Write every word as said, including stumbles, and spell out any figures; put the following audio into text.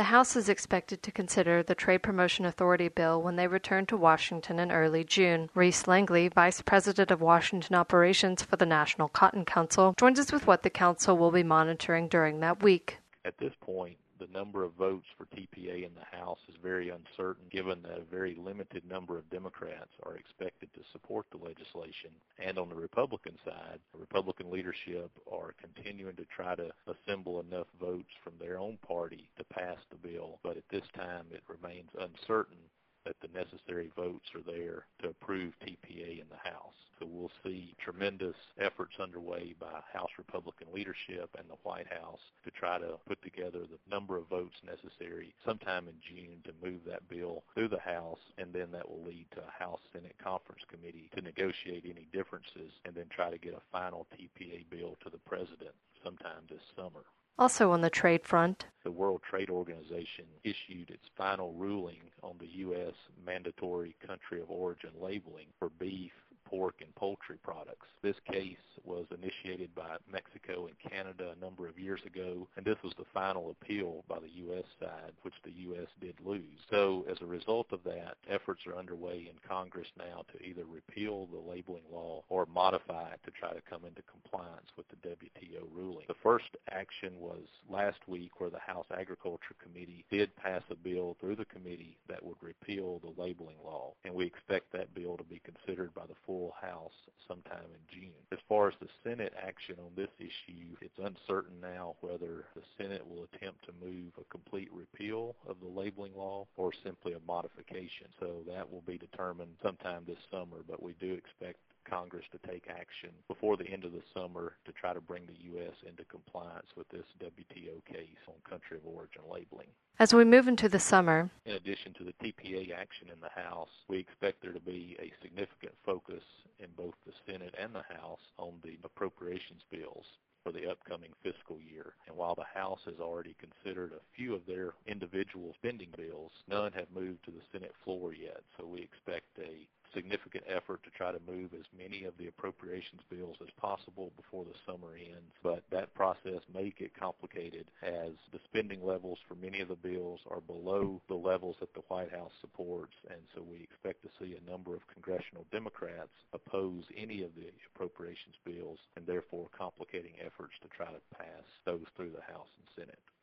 The House is expected to consider the Trade Promotion Authority bill when they return to Washington in early June. Reese Langley, Vice President of Washington Operations for the National Cotton Council, joins us with what the Council will be monitoring during that week. At this point, the number of votes for T P A in the House is very uncertain, given that a very limited number of Democrats are expected to support the legislation. And on the Republican side, the Republican leadership are continuing to try to assemble enough votes from their own party to pass the bill. But at this time, it remains uncertain that the necessary votes are there to approve T P A in the House. So we'll see tremendous efforts underway by House Republican leadership and the White House to try to put together the number of votes necessary sometime in June to move that bill through the House, and then that will lead to a House-Senate Conference Committee to negotiate any differences and then try to get a final T P A bill to the President sometime this summer. Also on the trade front, the World Trade Organization issued its final ruling on the U S mandatory country of origin labeling for beef, pork, and poultry products. This case was initiated by Mexico and Canada a number of years ago, and this was the final appeal by the U S side, which the U S did lose. So as a result of that, efforts are underway in Congress now to either repeal the labeling law or modify it to try to come into compliance with the W T O ruling. The first action was last week, where the House Agriculture Committee did pass a bill through the committee that would repeal the labeling law, and we expect that bill to be considered by the full House sometime in June. As far as the Senate action on this issue, it's uncertain now whether the Senate will attempt to move a complete repeal of the labeling law or simply a modification. So that will be determined sometime this summer, but we do expect Congress to take action before the end of the summer to try to bring the U S into compliance with this W T O case on country of origin labeling. As we move into the summer, in addition to the T P A action in the House, we expect there to be a significant focus in both the Senate and the House on the appropriations bills for the upcoming fiscal year. And while the House has already considered a few of their individual spending bills, none have moved to the Senate floor yet. So we expect a significant effort to try to move as many of the appropriations bills as possible before the summer ends. But that process may get complicated as the spending levels for many of the bills are below the levels that the White House supports, and so we expect to see a number of congressional Democrats oppose any of the appropriations bills, and therefore complicating efforts to try to pass those through the House and Senate.